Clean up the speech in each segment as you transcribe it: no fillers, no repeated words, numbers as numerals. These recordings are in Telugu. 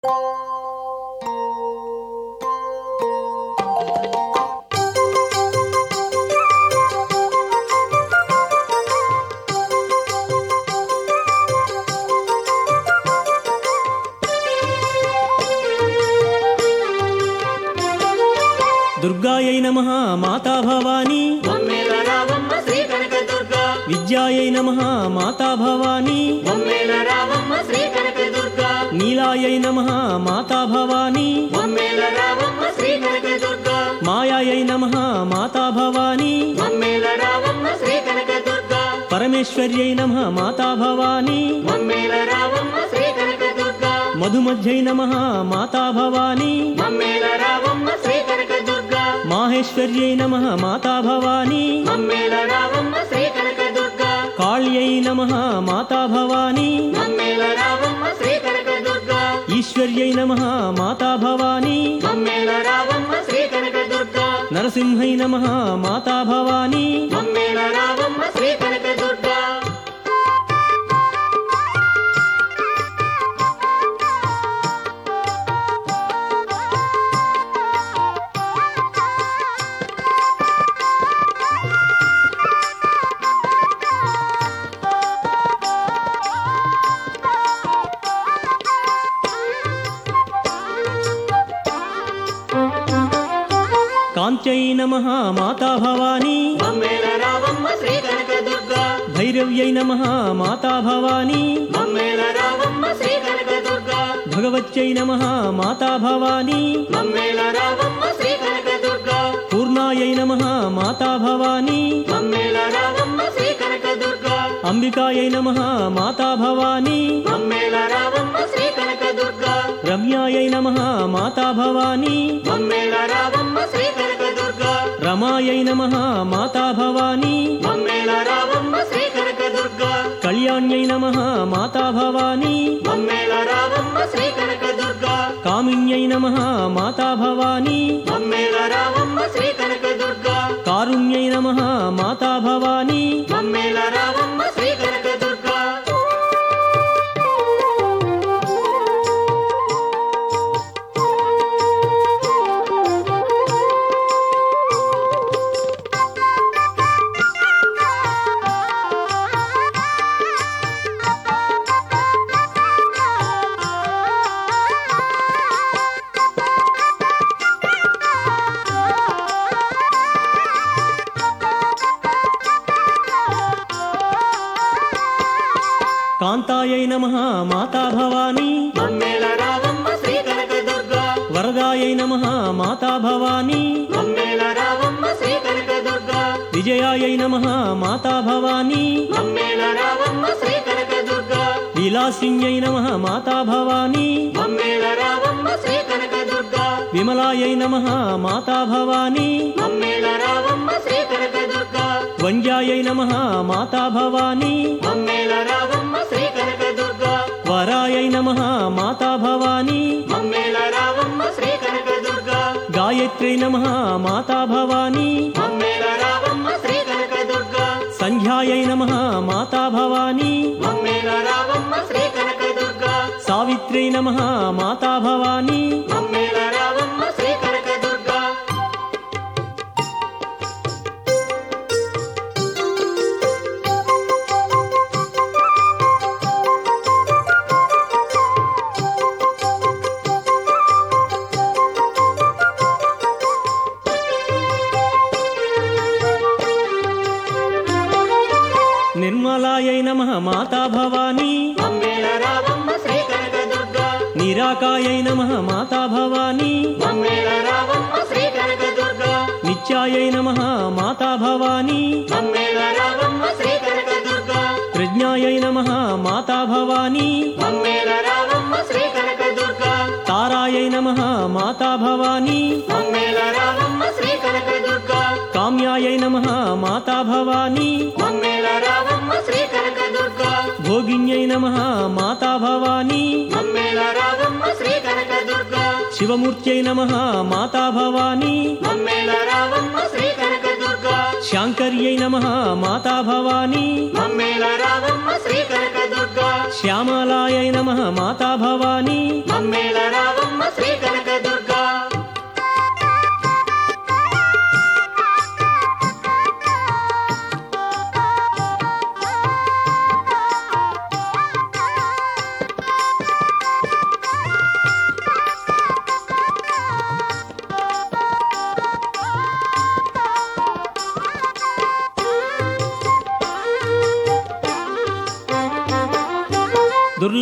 దుర్గాయై నమః మాతా భవానీ బొమ్మేల రావమ్మ శ్రీ కనక దుర్గా విద్యాయై నమః మాతా భవానీ బొమ్మేల రావమ్మ శ్రీ కనక దుర్గా నీలాయై నమః మాతా భవానీ బొమ్మేల రావమ్మ శ్రీ కనక దుర్గా మాయాయై నమః మాతా భవానీ బొమ్మేల రావమ్మ శ్రీ కనక దుర్గా పరమేశ్వర్యై నమః మాతా భవానీ బొమ్మేల రావమ్మ శ్రీ కనక దుర్గా మధుమధ్యై నమః మాతా భవానీ బొమ్మేల రావమ్మ శ్రీ కనక దుర్గా మాహేశ్వర్యై నమః మాతా భవానీ బొమ్మేల రావమ్మ శ్రీ కనక దుర్గా కాళ్యై నమః మాతా భవానీ బొమ్మేల రావమ్మ శ్రీ కనక దుర్గా ఈశ్వర్యై నమః మాతా భవానీ బొమ్మేల రావమ్మ శ్రీ కనక దుర్గా నరసింహై నమః మాతా భవానీ బొమ్మేల రావమ్మ శ్రీ కనక దుర్గా కాంత్యై నమః మాతా భవానీ బొమ్మేల రావమ్మ శ్రీ కనక దుర్గా భైరవ్యై నమః మాతా భవానీ బొమ్మేల రావమ్మ శ్రీ కనక దుర్గా భగవత్యై నమః మాతా భవానీ బొమ్మేల రావమ్మ శ్రీ కనక దుర్గా పూర్ణాయై నమః మాతా భవానీ బొమ్మేల రావమ్మ శ్రీ కనక దుర్గా అంబికాయై నమః మాతా భవానీ బొమ్మేల రావమ్మ శ్రీ కనక దుర్గా రమ్యాయై నమః మాతా భవానీ బొమ్మేల రావమ్మ శ్రీ కనక దుర్గా రమాయై నమః మాతా భవానీ బొమ్మేల రావమ్మ శ్రీ కనక దుర్గా కళ్యాణ్యై నమః మాతా భవానీ బొమ్మేల రావమ్మ శ్రీ కనక దుర్గా కామిన్యై నమః మాతా భవానీ బొమ్మేల రావమ్మ శ్రీ కనక దుర్గా కారుణ్యై నమః మాతా భవానీ బొమ్మేల రావమ్మ శ్రీ కనక దుర్గా కాంతాయై నమః మాతా భవానీ బొమ్మేల రావమ్మ శ్రీ కనక దుర్గా వరదాయై నమః మాతా భవానీ బొమ్మేల రావమ్మ శ్రీ కనక దుర్గా విజయాయై నమః మాతా భవానీ బొమ్మేల రావమ్మ శ్రీ కనక దుర్గా విలాసిన్యై నమః మాతా భవానీ బొమ్మేల రావమ్మ శ్రీ కనక దుర్గా విమలాయై నమః మాతా భవానీ బొమ్మేల రావమ్మ శ్రీ కనక దుర్గా వంజాయై నమః మాతా భవానీ బొమ్మేల రావమ్మ శ్రీ కనక దుర్గా వరాయై నమః మాతా భవానీ బొమ్మేల రావమ్మ శ్రీ కనక దుర్గా గాయత్రై నమః మాతా భవానీ బొమ్మేల రావమ్మ శ్రీ కనక దుర్గా సంధ్యాయై నమః మాతా భవానీ బొమ్మేల రావమ్మ శ్రీ కనక దుర్గా సావిత్రై నమః మాతా భవానీ బొమ్మేల రావమ్మ శ్రీ కనక దుర్గా నిర్మలాయై నమః మాతా భవానీ బొమ్మేల రావమ్మ శ్రీ కనక దుర్గా నిరాకాయై నమః మాతా భవానీ బొమ్మేల రావమ్మ శ్రీ కనక దుర్గా నిత్యాయై నమః మాతా భవానీ బొమ్మేల రావమ్మ శ్రీ కనక దుర్గా ప్రజ్ఞాయై నమః మాతా భవానీ బొమ్మేల రావమ్మ శ్రీ కనక దుర్గా తారాయై నమః మాతా భవానీ బొమ్మేల రావమ్మ శ్రీ కనక దుర్గా కామ్యాయై నమః మాతా భవానీ బొమ్మేల రావమ్మ శ్రీ కనక దుర్గా భోగిన్యై నమః మాతా భవానీ బొమ్మేల రావమ్మ శ్రీ కనక దుర్గా శివమూర్త్యై నమః మాతా భవానీ బొమ్మేల రావమ్మ శ్రీ కనక దుర్గా శాంకర్యై నమః మాతా భవానీ బొమ్మేల రావమ్మ శ్రీ కనక దుర్గా శ్యామలాయై నమః మాతా భవానీ బొమ్మేల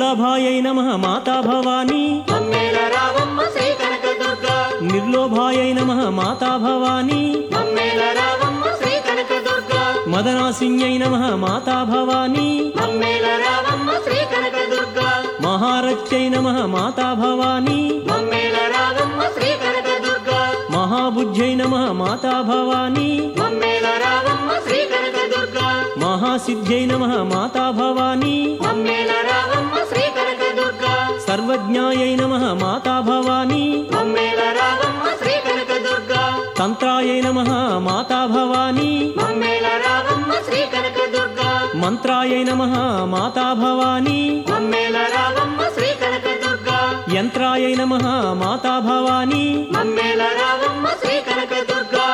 నిర్లాభాయై నమః మాతా భవానీ మమ్మేల రావమ్మ శ్రీ కనకదుర్గా నిర్లోభాయై నమః మాతా భవానీ మమ్మేల రావమ్మ శ్రీ కనకదుర్గా మదనాసిన్యై నమః మాతా భవానీ మమ్మేల రావమ్మ శ్రీ కనకదుర్గా మహారత్యై నమః మాతా భవానీ మమ్మేల రావమ్మ శ్రీ కనకదుర్గా మహాబుద్ధ్యై నమః మాతా భవానీ మమ్మేల రావమ్మ శ్రీ కనకదుర్గా మహాసిద్ధ్యై నమః మాతా భవానీ మమ్మేల రావమ్మ శ్రీ కనకదుర్గా సర్వజ్ఞాయై నమః మాతా భవానీ మమ్మేల రావమ్మ శ్రీ కనకదుర్గా తంత్రాయై నమః మాతా భవానీ మమ్మేల రావమ్మ శ్రీ కనకదుర్గా మంత్రాయై నమః మాతా భవానీ మమ్మేల రావమ్మ శ్రీ కనకదుర్గా యంత్రాయై నమః మాతా భవానీ మమ్మేల రావమ్మ శ్రీ కనకదుర్గా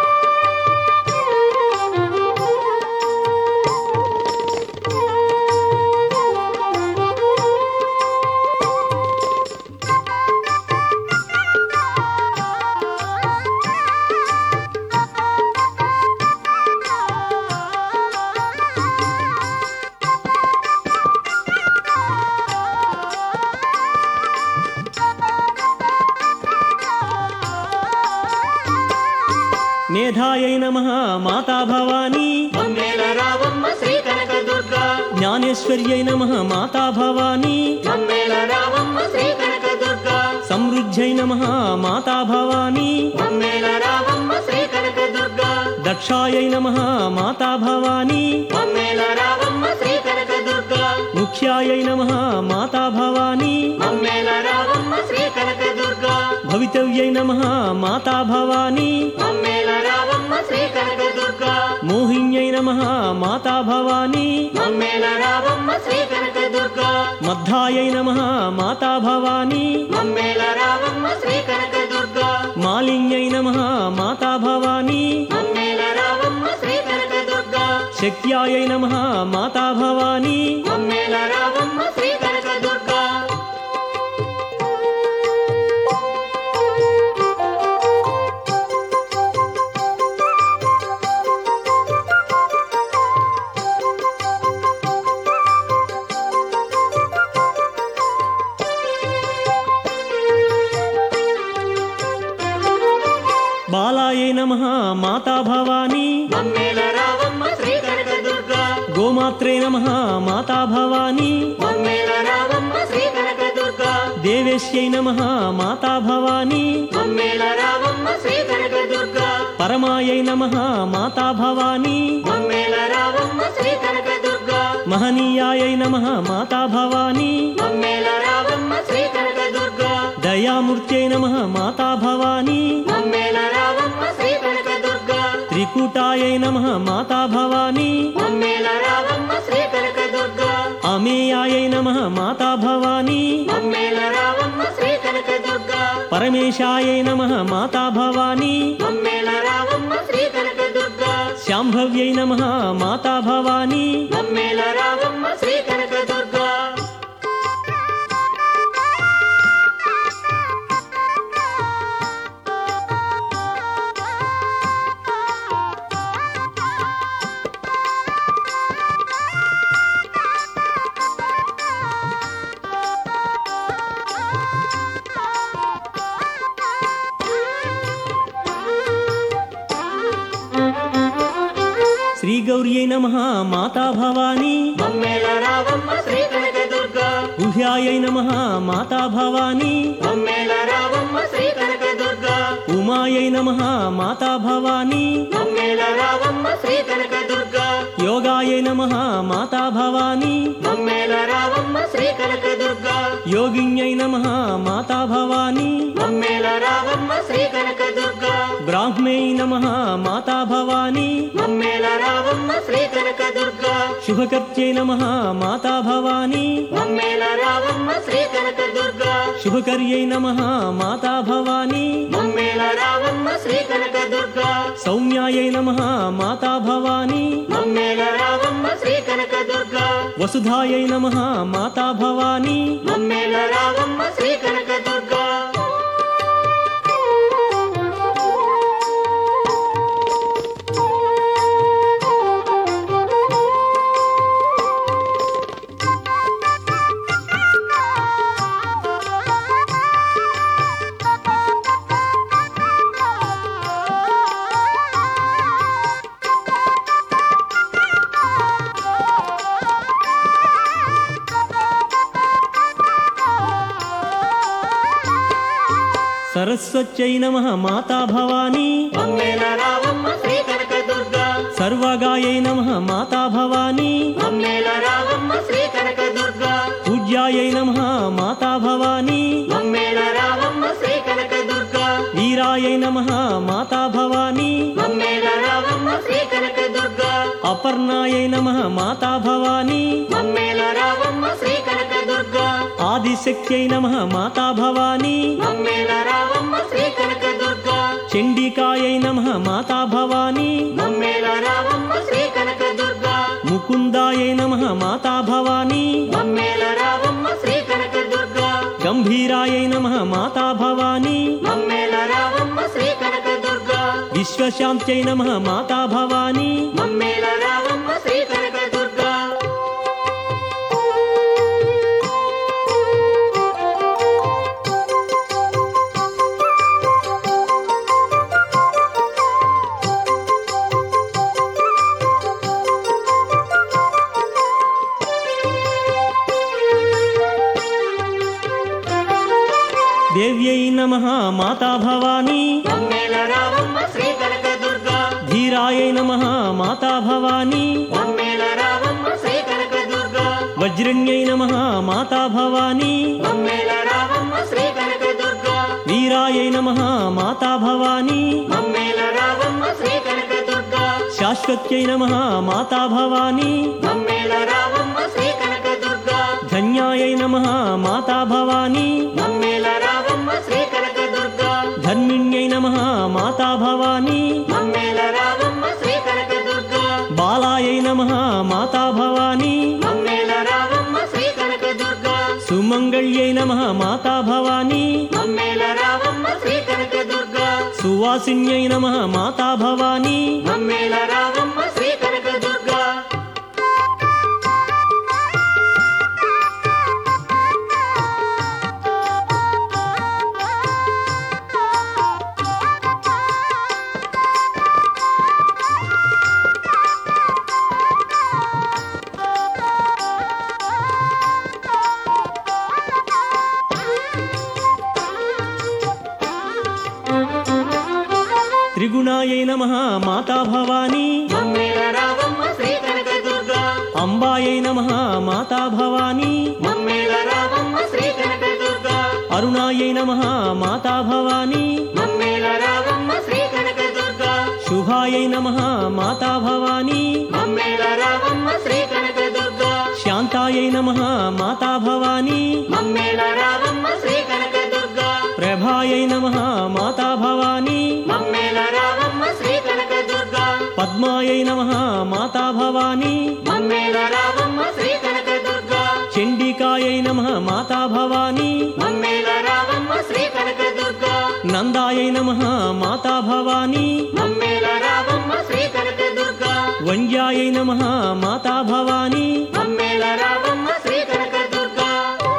మేధాయై నమః మాతా భవానీ మమ్మేల రావమ్మ శ్రీ కనకదుర్గా జ్ఞానేశ్వర్యై నమః మాతా భవానీ మమ్మేల రావమ్మ శ్రీ కనకదుర్గా సమృద్ధ్యై నమః మాతా భవానీ మమ్మేల రావమ్మ శ్రీ కనకదుర్గా దక్షాయై నమః మాతా భవానీ మమ్మేల రావమ్మ శ్రీ కనకదుర్గా ముఖ్యాయై నమః మాతా భవానీ మమ్మేల రావమ్మ శ్రీ కనకదుర్గా భవితవ్యై నమః మాతా భవానీ మమ్మేల రావమ్మ శ్రీ కనకదుర్గా మోహిన్యై నమః మాతా భవానీ మమ్మేల రావమ్మ శ్రీ కనకదుర్గా మద్ధాయై నమః మాతా భవానీ మమ్మేల రావమ్మ శ్రీ కనకదుర్గా మాలిన్యై నమః మాతా భవానీ మమ్మేల రావమ్మ శ్రీ కనకదుర్గా శక్త్యాయై నమః మాతా భవానీ మమ్మేల రావమ్మ శ్రీ కనకదుర్గా బాలాయై నమః మాతా భవానీ మమ్మేల రావమ్మ శ్రీ కనకదుర్గా గోమాత్రే నమః మాతా భవానీ మమ్మేల రావమ్మ శ్రీ కనకదుర్గా దేవేశ్యై నమః మాతా భవానీ మమ్మేల రావమ్మ శ్రీ కనకదుర్గా పరమాయై నమః మాతా భవానీ మమ్మేల రావమ్మ శ్రీ కనకదుర్గా మహనీయాయై నమః మాతా భవానీ మమ్మేల రావమ్మ శ్రీ కనకదుర్గా దయామూర్త్యై నమః మాతా భవానీ మమ్మేల రావమ్మ శ్రీ కనకదుర్గా త్రికూటాయై నమః మాతా భవానీ మమ్మేల రావమ్మ శ్రీ కనకదుర్గా అమేయాయై నమః మాతా భవానీ మమ్మేల రావమ్మ శ్రీ కనకదుర్గా పరమేశాయై నమః మాతా భవానీ మమ్మేల రావమ్మ శ్రీ కనకదుర్గా శాంభవ్యై నమః మాతా భవానీ మమ్మేల రావమ్మ శ్రీ కనకదుర్గా శ్రీగౌర్యై నమః మాతా భవానీ మమ్మేల రావమ్మ శ్రీ కనకదుర్గా గుహ్యాయై నమః మాతా భవానీ మమ్మేల రావమ్మ శ్రీ కనకదుర్గా ఉమాయై నమః మాతా భవానీ మమ్మేల రావమ్మ శ్రీ కనకదుర్గా యోగాయై నమః మాతా భవానీ మమ్మేల రావమ్మ శ్రీ కనకదుర్గా యోగిన్యై నమః మాతా భవానీ మమ్మేల రావమ్మ శ్రీ కనకదుర్గా బ్రాహ్మై నమః మాతా భవానీ మమ్మేల రావమ్మ శ్రీ కనకదుర్గా శుభకర్త్యై నమః మాతా భవానీ మమ్మేల రావమ్మ శ్రీ కనకదుర్గా శుభకర్యై నమః మాతా భవానీ మమ్మేల రావమ్మ శ్రీ కనకదుర్గా సౌమ్యాయై నమః మాతా భవానీ మమ్మేల రావమ్మ శ్రీ కనకదుర్గా వసుధాయై నమః మాతా భవానీ మమ్మేల రావమ్మ శ్రీ కనకదుర్గా సరస్వత్యై నమః మాతా భవానీ మమ్మేల రావమ్మ శ్రీ కనకదుర్గా సర్వగాయై నమః మాతా భవానీ మమ్మేల రావమ్మ శ్రీ కనకదుర్గా పూజ్యాయై నమః మాతా భవానీ మమ్మేల రావమ్మ శ్రీ కనకదుర్గా వీరాయై నమః మాతా భవానీ మమ్మేల రావమ్మ శ్రీ కనకదుర్గా అపర్ణాయై నమః మాతా భవానీ మమ్మేల రావమ్మ శ్రీ కనకదుర్గా ఆదిశక్త్యై నమః మాతా భవానీ మమ్మేల రావమ్మ శ్రీ కనకదుర్గా చండికాయై నమః మాతా భవానీ మమ్మేల రావమ్మ శ్రీ కనకదుర్గా ముకుందాయై నమః మాతా భవానీ మమ్మేల రావమ్మ శ్రీ కనకదుర్గా గంభీరాయై నమః మాతా భవానీ మమ్మేల రావమ్మ శ్రీ కనకదుర్గా విశ్వశాంత్యై నమః మాతా భవానీ మమ్మేల రావమ్మ శ్రీ కనకదుర్గా దేవ్యై నమః మాతా భవానీ మమ్మేల రావమ్మ శ్రీ కనకదుర్గా ధీరాయై నమః మాతా భవానీ మమ్మేల రావమ్మ శ్రీ కనకదుర్గా వజ్రణ్యై నమః మాతా భవానీ మమ్మేల రావమ్మ శ్రీ కనకదుర్గా వీరాయై నమః మాతా భవానీ మమ్మేల రావమ్మ శ్రీ కనకదుర్గా శాశ్వత్యై నమః మాతా భవానీ మమ్మేల రావమ్మ శ్రీ కనకదుర్గా ధన్యాయై నమః మాతా భవానీ మమ్మేల రావమ్మ శ్రీ కనకదుర్గా ధర్మిణ్యై నమః మాతా భవానీ మమ్మేల రావమ్మ శ్రీ కనకదుర్గా బాలాయై నమః మాతా భవానీ మమ్మేల రావమ్మ శ్రీ కనకదుర్గా సుమంగళ్యై నమః మాతా భవానీ మమ్మేల రావమ్మ శ్రీ కనకదుర్గా సువాసిన్యై నమః మాతా భవానీ మమ్మేల రావమ్మ శ్రీ కనకదుర్గా త్రిగుణాయై నమః మాతా భవానీ మమ్మేల రావమ్మ శ్రీ కనకదుర్గా అంబాయై నమః మాతా భవానీ మమ్మేల రావమ్మ శ్రీ కనకదుర్గా అరుణాయై నమః మాతా భవానీ మమ్మేల రావమ్మ శ్రీ కనకదుర్గా శుభాయై నమః మాతా భవానీ మమ్మేల రావమ్మ శ్రీ కనకదుర్గా శాంతాయై నమః మాతా భవానీ మమ్మేల రావమ్మ శ్రీ కనకదుర్గా ప్రభాయై నమః మాతా భవానీ మమ్మేల రావమ్మ శ్రీ కనకదుర్గా పద్మాయై నమః మాతా భవానీ మమ్మేల రావమ్మ శ్రీ కనకదుర్గా చండికాయై నమః మాతా భవానీ మమ్మేల రావమ్మ శ్రీ కనకదుర్గా నందాయై నమః మాతా భవానీ మమ్మేల రావమ్మ శ్రీ కనకదుర్గా వంద్యాయై నమః మాతా భవానీ మమ్మేల రావమ్మ శ్రీ కనకదుర్గా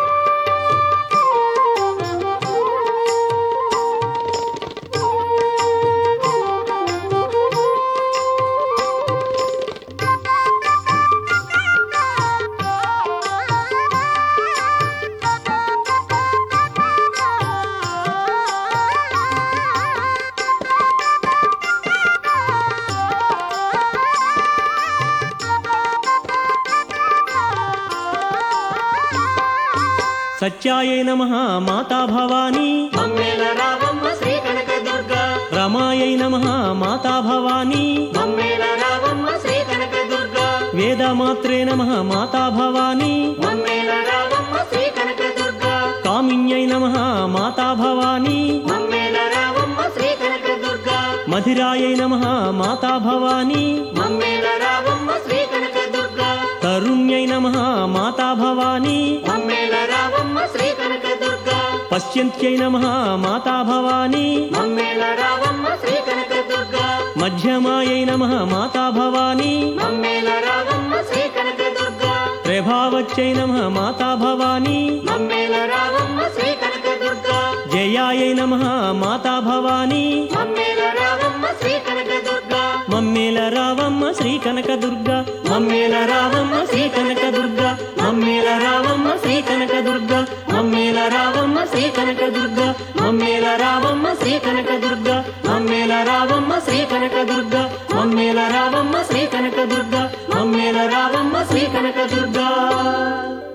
సత్యాయై నమః మాతా భవానీ మమ్మేల రావమ్మ శ్రీ కనకదుర్గా రమాయై నమః మాతా భవానీ మమ్మేల రావమ్మ శ్రీ కనకదుర్గా వేదమాత్రే నమః మాతా భవానీ మమ్మేల రావమ్మ శ్రీ కనకదుర్గా కామిన్యై నమః మాతా భవానీ మమ్మేల రావమ్మ శ్రీ కనకదుర్గా మధిరాయై నమః మాతా భవానీ మమ్మేల రావమ్మ శ్రీ కనకదుర్గా తరుణ్యై నమః మాతా భవానీ మమ్మేల రావమ్మ శ్రీ కనకదుర్గా పశ్యంత్యై నమః మాతా భవానీ మమ్మేల రావమ్మ శ్రీ కనకదుర్గా మధ్యమాయై నమః మాతా భవానీ మమ్మేల రావమ్మ శ్రీ కనకదుర్గా ప్రభావచ్చై నమః మాతా భవానీ మమ్మేల రావమ్మ శ్రీ కనకదుర్గా జయాయై నమః మాతా భవానీ మమ్మేల రావమ్మ శ్రీ కనకదుర్గా మమ్మేల రావమ్మ శ్రీ కనకదుర్గ మమ్మేల రావమ్మ శ్రీ కనకదుర్గ మమ్మేల రావమ్మ శ్రీ కనకదుర్గ మమ్మేల మమ్మేల రావమ్మ శ్రీ కనకదుర్గ మమ్మేల రావమ్మ శ్రీ కనకదుర్గ మమ్మేల రావమ్మ శ్రీ కనకదుర్గ మమ్మేల రావమ్మ శ్రీ కనకదుర్గ మమ్మేల రావమ్మ శ్రీ కనకదుర్గ